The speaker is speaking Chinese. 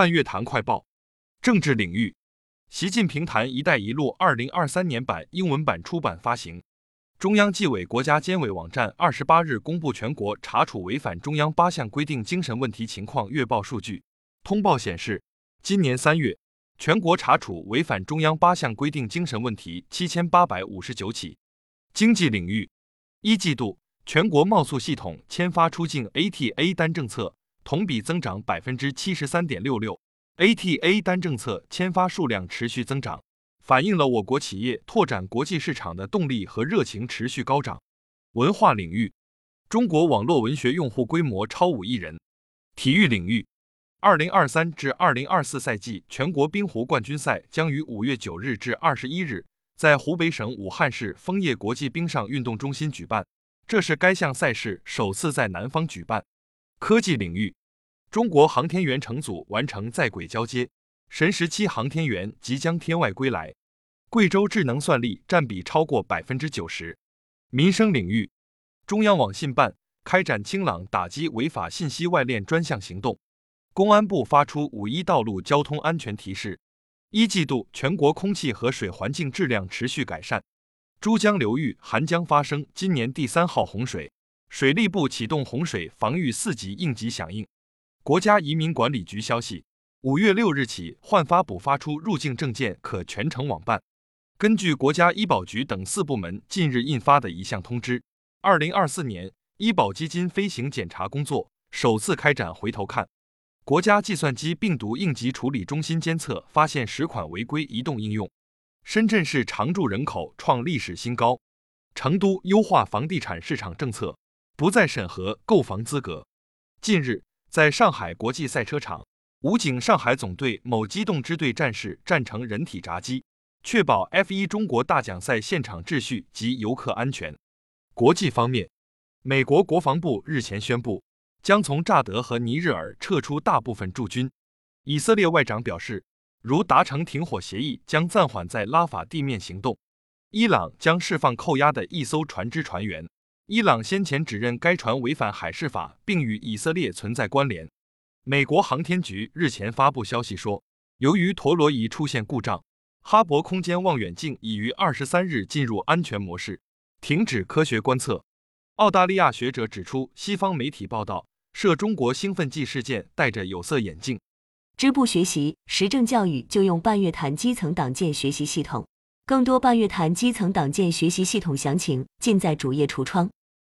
半月谈快报，政治领域，习近平谈“一带一路”2023年版英文版出版发行。中央纪委国家监委网站28日公布全国查处违反中央8项规定精神问题情况月报数据。通报显示，今年3月，全国查处违反中央8项规定精神问题7859起。经济领域，一季度全国贸促系统签发出境 ATA 单政策同比增长 73.66%，ATA 单政策签发数量持续增长，反映了我国企业拓展国际市场的动力和热情持续高涨。文化领域，中国网络文学用户规模超5亿人。体育领域，2023至2024赛季全国冰壶冠军赛将于5月9日至21日在湖北省武汉市枫叶国际冰上运动中心举办，这是该项赛事首次在南方举办。科技领域，中国航天员乘组完成在轨交接，神17航天员即将天外归来。贵州智能算力占比超过 90%。民生领域，中央网信办开展清朗打击违法信息外链专项行动，公安部发出5.1道路交通安全提示。一季度全国空气和水环境质量持续改善。珠江流域涵江发生今年第3号洪水，水利部启动洪水防御4级应急响应。国家移民管理局消息，5月6日起换发补发出入境证件可全程网办。根据国家医保局等4部门近日印发的一项通知，2024年医保基金飞行检查工作首次开展回头看。国家计算机病毒应急处理中心监测发现10款违规移动应用。深圳市常住人口创历史新高。成都优化房地产市场政策，不再审核购房资格。近日，在上海国际赛车场，武警上海总队某机动支队战士战成人体闸机，确保 F1 中国大奖赛现场秩序及游客安全。国际方面，美国国防部日前宣布，将从乍得和尼日尔撤出大部分驻军。以色列外长表示，如达成停火协议，将暂缓在拉法地面行动。伊朗将释放扣押的一艘船只船员。伊朗先前指认该船违反海事法，并与以色列存在关联。美国航天局日前发布消息说，由于陀螺仪出现故障，哈勃空间望远镜已于23日进入安全模式，停止科学观测。澳大利亚学者指出，西方媒体报道涉中国兴奋剂事件戴着有色眼镜。 支部学习实证教育就用半月谈基层党建学习系统，更多半月谈基层党建学习系统详情尽在主页橱窗。